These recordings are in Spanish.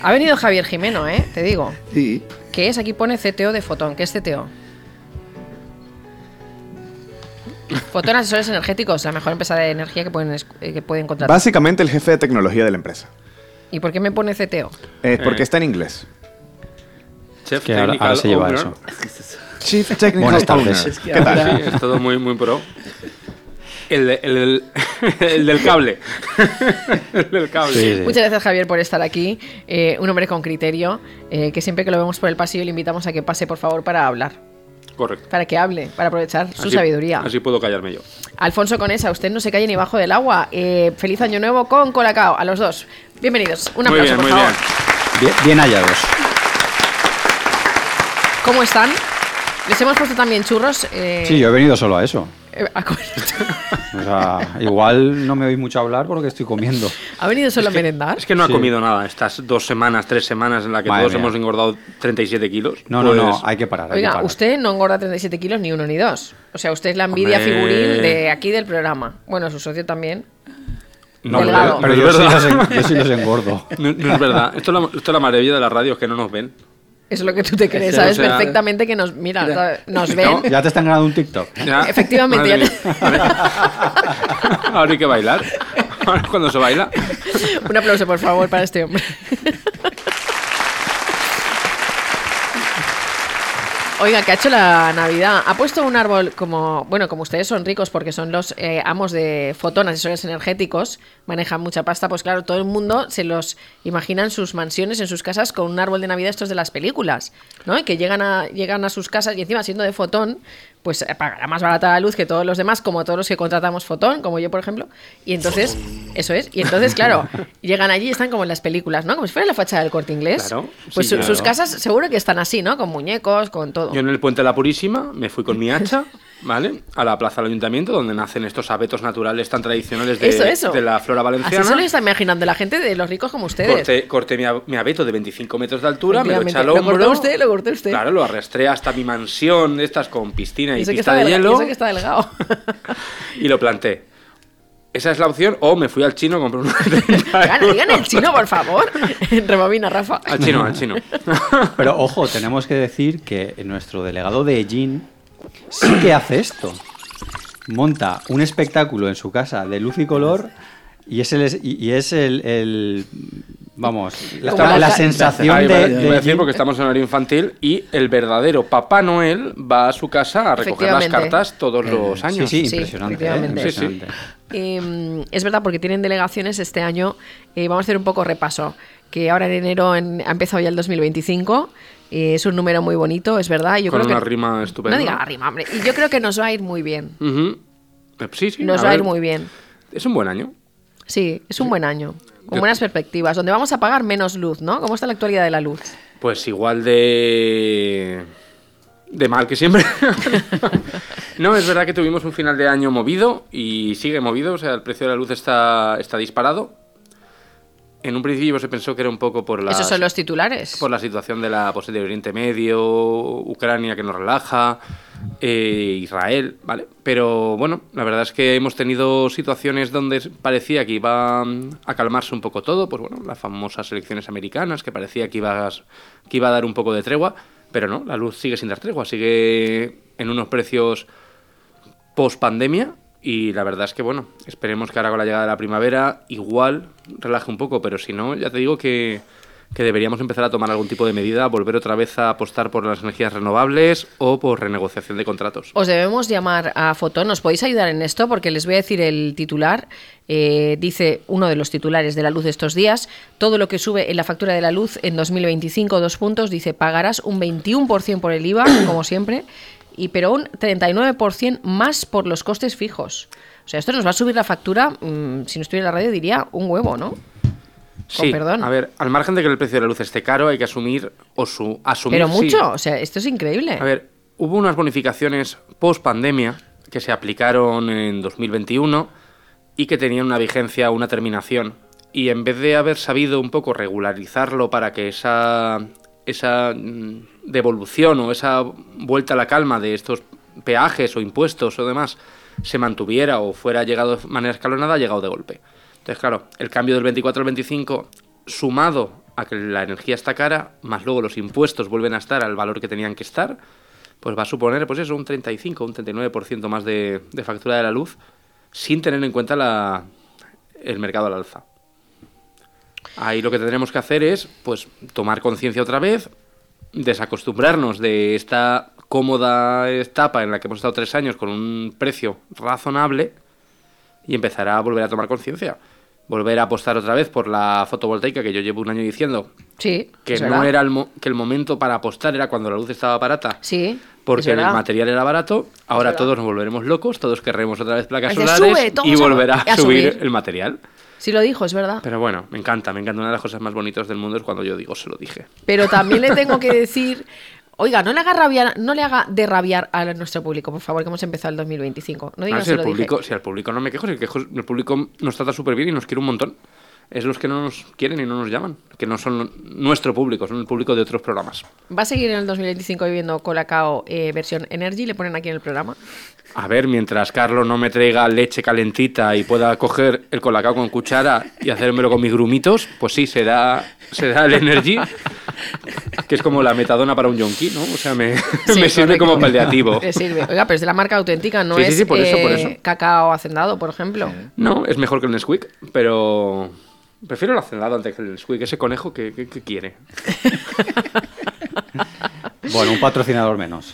Ha venido Javier Jimeno, te digo. Sí. ¿Qué es? Aquí pone CTO de Fotón. ¿Qué es CTO? Fotón Asesores Energéticos, la mejor empresa de energía que pueden contratar. Básicamente el jefe de tecnología de la empresa. ¿Y por qué me pone CTO? Porque está en inglés. Chef Que ahora se lleva eso. Chief Technical Buenas Owner. tardes. ¿Qué tal? Sí, es todo muy, muy pro. El del cable. El del cable. Sí, sí. Muchas gracias, Javier, por estar aquí. Un hombre con criterio, que siempre que lo vemos por el pasillo le invitamos a que pase, por favor, para hablar. Correcto. Para que hable, para aprovechar su sabiduría. Así puedo callarme yo. Alfonso Conesa, usted no se calle ni bajo del agua. Feliz año nuevo con Colacao, a los dos. Bienvenidos. Un aplauso, por favor. Bien hallados. ¿Cómo están? Les hemos puesto también churros. Sí, yo he venido solo a eso. A comer. O sea, igual no me oís mucho hablar porque estoy comiendo. ¿Ha venido solo a merendar? Es que no ha Sí. comido nada estas 2 semanas, 3 semanas en las que Madre todos mía. hemos engordado 37 kilos. No, Pues, no, hay que parar. hay que Oiga, parar. usted no engorda 37 kilos ni uno ni dos. O sea, usted es la envidia Hombre. figuril de aquí del programa. Bueno, su socio también. No, Delgado. Pero no yo es sí, verdad. yo sí los engordo. No es verdad. Esto es la maravilla de la radio, es que no nos ven. Eso es lo que tú te crees, Sí, sabes o sea, perfectamente que nos... Mira, ¿sabes? Nos ven. No. Ya te están ganando un TikTok. Ya. Efectivamente, Madre ya mía. Ahora hay que bailar. Ahora cuando se baila. Un aplauso, por favor, para este hombre. Oiga, ¿qué ha hecho la Navidad? Ha puesto un árbol como... Bueno, como ustedes son ricos porque son los amos de Fotón, asesores energéticos, manejan mucha pasta, pues claro, todo el mundo se los imagina en sus mansiones, en sus casas, con un árbol de Navidad estos de las películas, ¿no? Y que llegan a sus casas y encima siendo de Fotón, pues pagará más barata la luz que todos los demás, como todos los que contratamos Fotón, como yo, por ejemplo. Y entonces, eso es. Y entonces, claro, llegan allí y están como en las películas, ¿no? Como si fuera la fachada del Corte Inglés. Claro, Pues sí, sus claro. casas seguro que están así, ¿no? Con muñecos, con todo. Yo en el Puente de la Purísima me fui con mi hacha, ¿vale? A la plaza del Ayuntamiento, donde nacen estos abetos naturales tan tradicionales Eso. de la flora Así valenciana. se lo está imaginando la gente de los ricos como ustedes. Corté mi abeto de 25 metros de altura, me lo eché al Efectivamente. hombro. Lo cortó usted. Claro, lo arrastré hasta mi mansión, de estas con piscina y Eso que pista está de delgado, hielo, eso que está delgado. y lo planté. Esa es la opción, o me fui al chino, compré un... Digan el chino, por favor. Rebobina, Rafa. Al chino. Pero ojo, tenemos que decir que nuestro delegado de Egin sí que hace esto. Monta un espectáculo en su casa de luz y color y es vamos, Como la la sensación Ahí de voy a decir Egin. porque estamos en horario infantil y el verdadero Papá Noel va a su casa a recoger las Efectivamente. cartas todos los años. Sí, Sí, impresionante. efectivamente. Impresionante. Es verdad, porque tienen delegaciones este año. Vamos a hacer un poco repaso. Que ahora en enero ha empezado ya el 2025. Es un número muy bonito, es verdad. Yo Con creo una que, rima estupenda. No diga la rima, hombre. Y yo creo que nos va a ir muy bien. Ujú. Sí, Nos va a ir muy bien. Es un buen año. Sí, es un buen año. Con buenas perspectivas. Donde vamos a pagar menos luz, ¿no? ¿Cómo está la actualidad de la luz? Pues igual de mal que siempre. No, es verdad que tuvimos un final de año movido y sigue movido, o sea, el precio de la luz está disparado. En un principio se pensó que era un poco por Esos son los titulares. por la situación de la de Oriente Medio, Ucrania que nos relaja, Israel, ¿vale? Pero bueno, la verdad es que hemos tenido situaciones donde parecía que iba a calmarse un poco todo, pues bueno, las famosas elecciones americanas, que parecía que iba a dar un poco de tregua, pero no, la luz sigue sin dar tregua, sigue en unos precios post pandemia. Y la verdad es que, bueno, esperemos que ahora con la llegada de la primavera igual relaje un poco, pero si no, ya te digo que deberíamos empezar a tomar algún tipo de medida, volver otra vez a apostar por las energías renovables o por renegociación de contratos. Os debemos llamar a Fotón. ¿Nos podéis ayudar en esto? Porque les voy a decir el titular. Dice uno de los titulares de la luz de estos días: todo lo que sube en la factura de la luz en 2025, 2 puntos, dice, pagarás un 21% por el IVA, como siempre, pero un 39% más por los costes fijos. O sea, esto nos va a subir la factura, si no estuviera en la radio diría un huevo, ¿no? Sí, perdón. a ver, al margen de que el precio de la luz esté caro, hay que asumir asumir. Pero mucho, sí. o sea, esto es increíble. A ver, hubo unas bonificaciones post pandemia que se aplicaron en 2021 y que tenían una vigencia, una terminación. Y en vez de haber sabido un poco regularizarlo para que esa devolución o esa vuelta a la calma de estos peajes o impuestos o demás se mantuviera o fuera llegado de manera escalonada, ha llegado de golpe. Entonces, claro, el cambio del 24 al 25, sumado a que la energía está cara, más luego los impuestos vuelven a estar al valor que tenían que estar, pues va a suponer pues eso, un 35, un 39% más de factura de la luz, sin tener en cuenta el mercado al alza. Ahí lo que tendremos que hacer es pues tomar conciencia otra vez, desacostumbrarnos de esta cómoda etapa en la que hemos estado 3 años con un precio razonable y empezar a volver a tomar conciencia. Volver a apostar otra vez por la fotovoltaica, que yo llevo un año diciendo Sí, que es no verdad. era que el momento para apostar era cuando la luz estaba barata. Sí, Porque es el verdad. material era barato, ahora verdad. todos nos volveremos locos, todos querremos otra vez placas Dice, solares "Sube, todos y volverá a a subir subir". el material. Sí lo dijo, es verdad. Pero bueno, me encanta. Una de las cosas más bonitas del mundo es cuando yo digo, se lo dije. Pero también le tengo que decir, oiga, no le haga de rabiar a nuestro público, por favor, que hemos empezado el 2025. No digas Si se lo dije. al público no me quejo, el público nos trata súper bien y nos quiere un montón. Es los que no nos quieren y no nos llaman, que no son nuestro público, son el público de otros programas. ¿Va a seguir en el 2025 viviendo Colacao versión Energy? ¿Le ponen aquí en el programa? A ver, mientras Carlos no me traiga leche calentita y pueda coger el colacao con cuchara y hacérmelo con mis grumitos, pues sí, será el Energy, que es como la metadona para un yonki, ¿no? O sea, me sirve correcto. como paliativo. Le sirve. Oiga, pero es de la marca auténtica, no Sí, es sí, por eso. cacao hacendado, por ejemplo. No, es mejor que el Nesquik, pero prefiero el hacendado antes que el Nesquik. Ese conejo que quiere. Bueno, un patrocinador menos.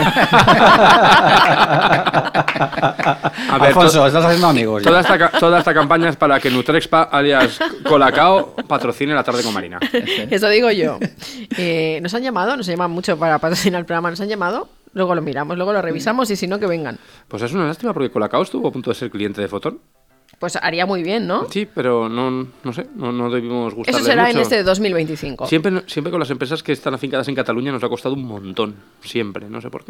A ver, Alfonso, estás haciendo amigos. ya. Toda esta campaña es para que Nutrexpa, alias Colacao, patrocine la tarde con Marina. Eso digo yo. Nos han llaman mucho para patrocinar el programa, nos han llamado, luego lo miramos, luego lo revisamos y si no, que vengan. Pues es una lástima porque Colacao estuvo a punto de ser cliente de Fotón. Pues haría muy bien, ¿no? Sí, pero no sé, no debimos gustarles Eso será mucho. en este 2025. Siempre con las empresas que están afincadas en Cataluña nos ha costado un montón. Siempre, no sé por qué.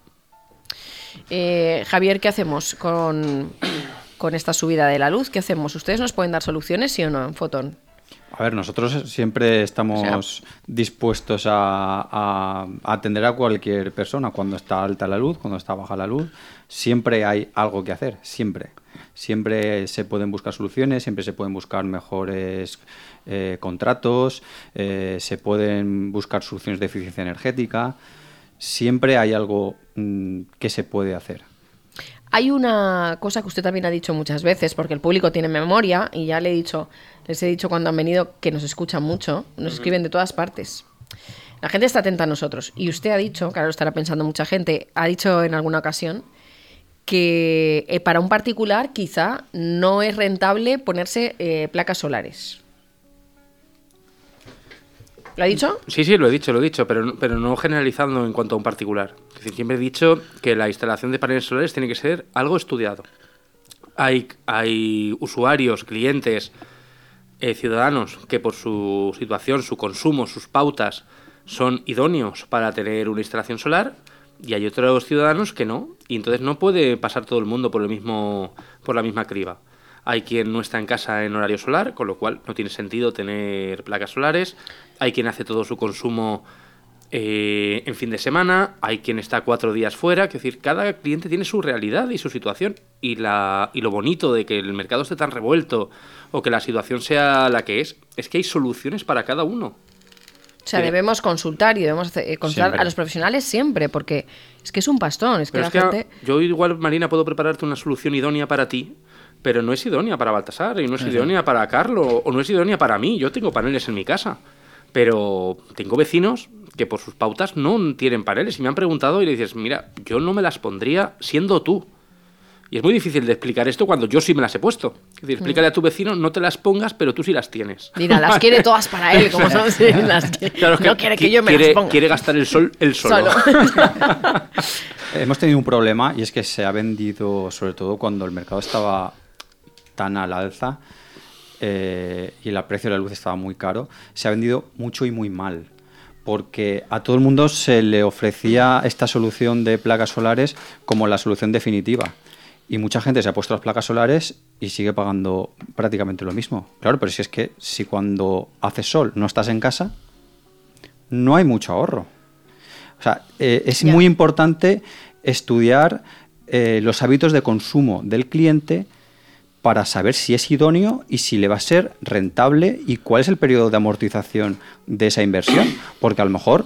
Javier, ¿qué hacemos con esta subida de la luz? ¿Qué hacemos? ¿Ustedes nos pueden dar soluciones, sí o no, en Fotón? A ver, nosotros siempre estamos dispuestos a atender a cualquier persona cuando está alta la luz, cuando está baja la luz. Siempre hay algo que hacer, siempre. Siempre se pueden buscar soluciones, siempre se pueden buscar mejores contratos, se pueden buscar soluciones de eficiencia energética. Siempre hay algo que se puede hacer. Hay una cosa que usted también ha dicho muchas veces, porque el público tiene memoria, y ya les he dicho cuando han venido que nos escuchan mucho, nos escriben de todas partes. La gente está atenta a nosotros. Y usted ha dicho, claro, estará pensando mucha gente, ha dicho en alguna ocasión que para un particular quizá no es rentable ponerse placas solares. ¿Lo ha dicho? Sí, lo he dicho, pero no generalizando en cuanto a un particular. Es decir, siempre he dicho que la instalación de paneles solares tiene que ser algo estudiado. Hay usuarios, clientes, ciudadanos que por su situación, su consumo, sus pautas son idóneos para tener una instalación solar, y hay otros ciudadanos que no, y entonces no puede pasar todo el mundo por la misma criba. Hay quien no está en casa en horario solar, con lo cual no tiene sentido tener placas solares. Hay quien hace todo su consumo en fin de semana. Hay quien está 4 días fuera. Es decir, cada cliente tiene su realidad y su situación. Y lo bonito de que el mercado esté tan revuelto o que la situación sea la que es que hay soluciones para cada uno. O sea, debemos consultar y debemos consultar Siempre. a los profesionales siempre, porque es que es un pastón. Es que Pero la es que gente... yo igual, Marina, puedo prepararte una solución idónea para ti, pero no es idónea para Baltasar, y no es idónea para Carlos, o no es idónea para mí. Yo tengo paneles en mi casa, pero tengo vecinos que por sus pautas no tienen paneles y me han preguntado y le dices, mira, yo no me las pondría siendo tú. Y es muy difícil de explicar esto cuando yo sí me las he puesto. Es decir, explícale a tu vecino, no te las pongas, pero tú sí las tienes. Mira, las quiere todas para él, como son Claro, es que no quiere que yo me las ponga. Quiere gastar el sol él solo. Hemos tenido un problema y es que se ha vendido, sobre todo cuando el mercado estaba tan al alza y el precio de la luz estaba muy caro, se ha vendido mucho y muy mal. Porque a todo el mundo se le ofrecía esta solución de placas solares como la solución definitiva. Y mucha gente se ha puesto las placas solares y sigue pagando prácticamente lo mismo. Claro, pero si es que si cuando hace sol no estás en casa, no hay mucho ahorro. O sea, es muy importante estudiar los hábitos de consumo del cliente para saber si es idóneo y si le va a ser rentable y cuál es el periodo de amortización de esa inversión. Porque a lo mejor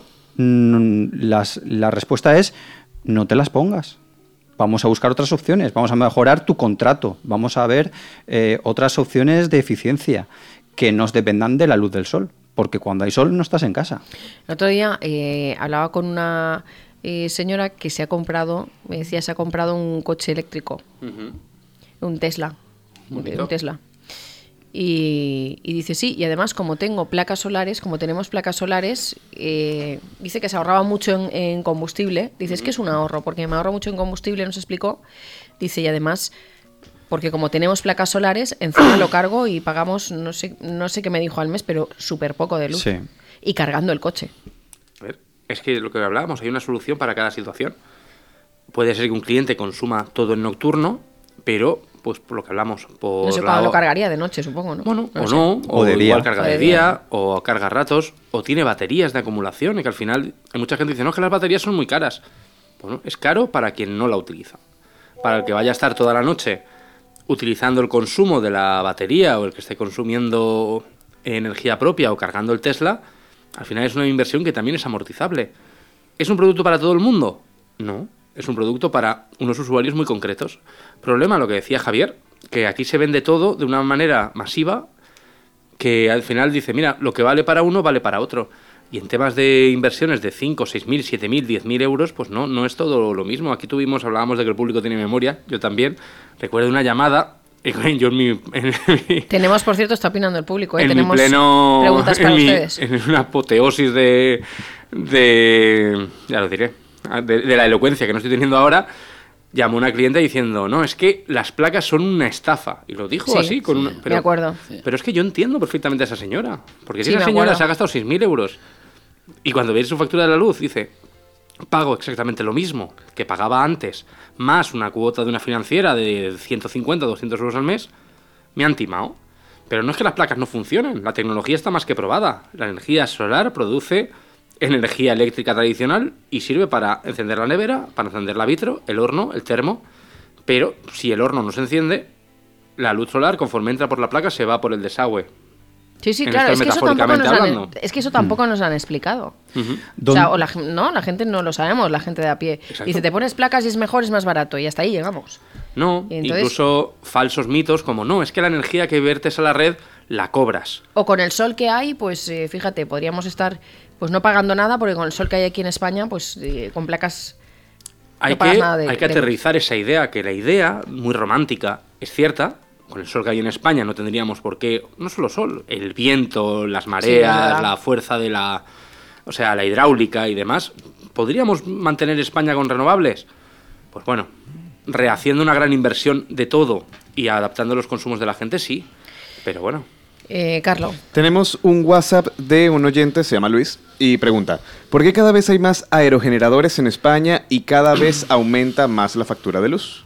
la respuesta es no te las pongas. Vamos a buscar otras opciones, vamos a mejorar tu contrato, vamos a ver otras opciones de eficiencia que nos dependan de la luz del sol, porque cuando hay sol no estás en casa. El otro día hablaba con una señora que se ha comprado un coche eléctrico, un Tesla, Bonito. un Tesla. Y dice, sí, y además como tenemos placas solares, dice que se ahorraba mucho en combustible. Dice, es que es un ahorro, porque me ahorro mucho en combustible, nos explicó. Dice, y además, porque como tenemos placas solares, encima lo cargo y pagamos, no sé qué me dijo al mes, pero súper poco de luz. Sí. Y cargando el coche. A ver, es que lo que hablábamos, hay una solución para cada situación. Puede ser que un cliente consuma todo en nocturno, pero pues por lo que hablamos, por No sé cuándo lo cargaría, de noche, supongo, ¿no? Bueno, No o sé. no, O de igual día. carga O de de día, día. o carga ratos, o tiene baterías de acumulación, y que al final hay mucha gente que dice, no, que las baterías son muy caras. Bueno, es caro para quien no la utiliza. Para el que vaya a estar toda la noche utilizando el consumo de la batería o el que esté consumiendo energía propia o cargando el Tesla, al final es una inversión que también es amortizable. ¿Es un producto para todo el mundo? No, es un producto para unos usuarios muy concretos. Problema, lo que decía Javier, que aquí se vende todo de una manera masiva que al final dice, mira, lo que vale para uno vale para otro. Y en temas de inversiones de 5, 6.000, 7.000, 10.000 euros, pues no es todo lo mismo. Aquí hablábamos de que el público tiene memoria, yo también. Recuerdo una llamada, yo en mi Tenemos, por cierto, está opinando el público, en tenemos mi pleno, preguntas para ustedes. en una apoteosis de ya lo diré, de la elocuencia que no estoy teniendo ahora, llamó una clienta diciendo, no, es que las placas son una estafa. Y lo dijo Sí, así, con una, me acuerdo. Pero es que yo entiendo perfectamente a esa señora. Porque si Sí, esa me señora acuerdo. se ha gastado 6.000 euros y cuando ve su factura de la luz dice, pago exactamente lo mismo que pagaba antes, más una cuota de una financiera de 150, 200 euros al mes, me han timado. Pero no es que las placas no funcionen, la tecnología está más que probada. La energía solar produce energía eléctrica tradicional y sirve para encender la nevera, para encender la vitro, el horno, el termo. Pero si el horno no se enciende, la luz solar, conforme entra por la placa, se va por el desagüe. Sí, sí, en claro, esto es que eso tampoco metafóricamente nos han, hablando. es que eso tampoco nos han explicado. Ujú. O sea, la gente no lo sabemos, la gente de a pie. Exacto. Dice, te pones placas y es mejor, es más barato. Y hasta ahí llegamos. No, Y entonces- incluso falsos mitos como, no, es que la energía que vertes a la red la cobras. O con el sol que hay, pues fíjate, podríamos estar pues no pagando nada, porque con el sol que hay aquí en España, pues con placas Hay no pagas que, nada de hay que de- aterrizar esa idea, que la idea, muy romántica, es cierta. Con el sol que hay en España no tendríamos por qué, no solo sol, el viento, las Sí, es mareas, verdad. la fuerza de la hidráulica y demás. ¿Podríamos mantener España con renovables? Pues bueno, rehaciendo una gran inversión de todo y adaptando los consumos de la gente, sí. Pero bueno, Carlos, Tenemos un WhatsApp de un oyente, se llama Luis, y pregunta, ¿por qué cada vez hay más aerogeneradores en España y cada vez aumenta más la factura de luz?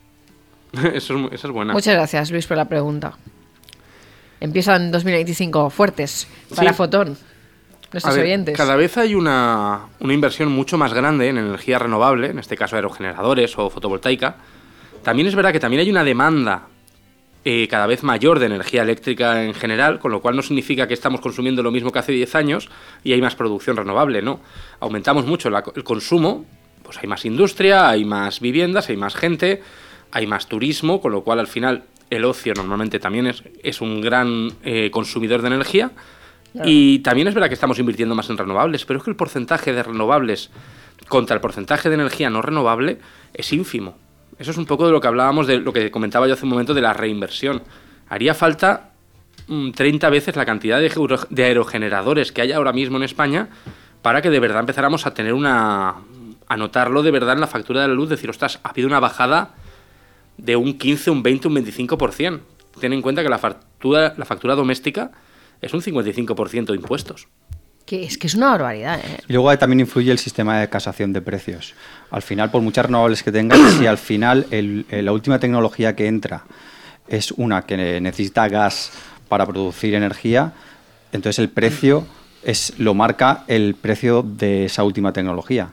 esa es buena. muchas gracias, Luis, por la pregunta. Empieza en 2025 fuertes para Sí. Fotón, A nuestros ver, oyentes. cada vez hay una inversión mucho más grande en energía renovable, en este caso aerogeneradores o fotovoltaica. También es verdad que también hay una demanda cada vez mayor de energía eléctrica en general, con lo cual no significa que estamos consumiendo lo mismo que hace 10 años y hay más producción renovable, no. Aumentamos mucho el consumo, pues hay más industria, hay más viviendas, hay más gente, hay más turismo, con lo cual al final el ocio normalmente también es un gran consumidor de energía. Claro. Y también es verdad que estamos invirtiendo más en renovables, pero es que el porcentaje de renovables contra el porcentaje de energía no renovable es ínfimo. Eso es un poco de lo que hablábamos, de lo que comentaba yo hace un momento de la reinversión. Haría falta 30 veces la cantidad de aerogeneradores que hay ahora mismo en España para que de verdad empezáramos a tener a notarlo de verdad en la factura de la luz, decir, ostras, ha habido una bajada de un 15, un 20, un 25%. Ten en cuenta que la factura doméstica es un 55% de impuestos. Que es una barbaridad, ¿eh? Y luego ahí también influye el sistema de casación de precios. Al final, por muchas renovables que tengas, si al final la última tecnología que entra es una que necesita gas para producir energía, entonces el precio lo marca el precio de esa última tecnología.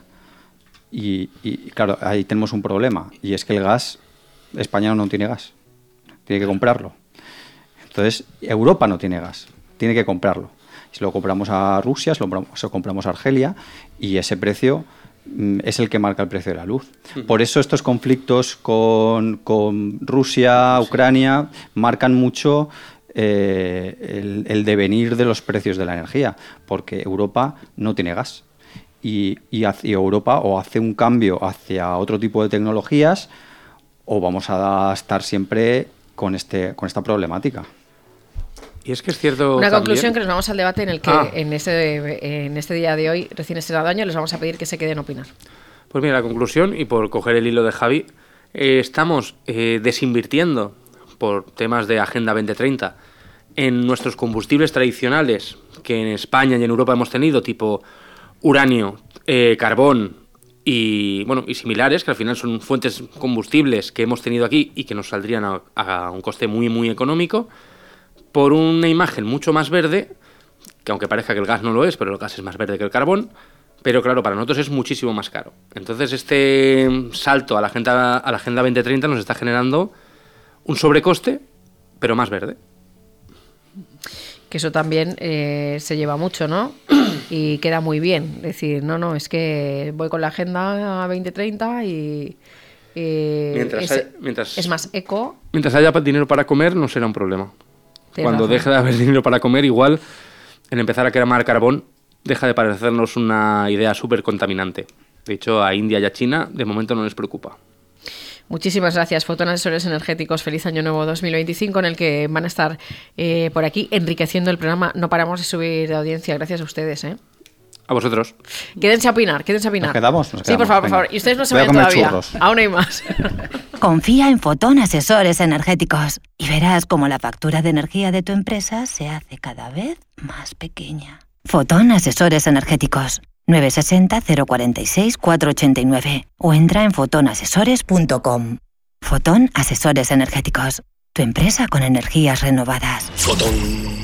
Y claro, ahí tenemos un problema, y es que el gas, España no tiene gas. tiene que comprarlo. Entonces, Europa no tiene gas, tiene que comprarlo. Si lo compramos a Rusia, se lo compramos a Argelia, y ese precio es el que marca el precio de la luz. Por eso estos conflictos con Rusia, Ucrania, marcan mucho el devenir de los precios de la energía, porque Europa no tiene gas. Y Europa o hace un cambio hacia otro tipo de tecnologías, o vamos a estar siempre con esta problemática. Y es que es cierto. Una también... conclusión, que nos vamos al debate en el que en este día de hoy, recién estrenado año, les vamos a pedir que se queden a opinar. Pues mira, la conclusión, y por coger el hilo de Javi, estamos desinvirtiendo por temas de Agenda 2030 en nuestros combustibles tradicionales que en España y en Europa hemos tenido, tipo uranio, carbón y similares, que al final son fuentes combustibles que hemos tenido aquí y que nos saldrían a un coste muy, muy económico, por una imagen mucho más verde, que aunque parezca que el gas no lo es, pero el gas es más verde que el carbón, pero claro, para nosotros es muchísimo más caro. Entonces este salto a la Agenda 2030 nos está generando un sobrecoste, pero más verde. Que eso también se lleva mucho, ¿no? Y queda muy bien. Decir, no, es que voy con la Agenda 2030 y es más eco. Mientras haya dinero para comer, no será un problema. Cuando razón. deje de haber dinero para comer, igual el empezar a quemar carbón deja de parecernos una idea súper contaminante. De hecho, a India y a China de momento no les preocupa. Muchísimas gracias, Fotón Asesores Energéticos. Feliz Año Nuevo 2025, en el que van a estar por aquí enriqueciendo el programa. No paramos de subir de audiencia. Gracias a ustedes, ¿eh? A vosotros. Quédense a opinar. ¿Nos quedamos? Sí, por favor. Y ustedes no se vayan todavía. Churros. Aún hay más. Confía en Fotón Asesores Energéticos y verás cómo la factura de energía de tu empresa se hace cada vez más pequeña. Fotón Asesores Energéticos. 960 046 489 o entra en fotonasesores.com. Fotón Asesores Energéticos. Tu empresa con energías renovadas. Fotón.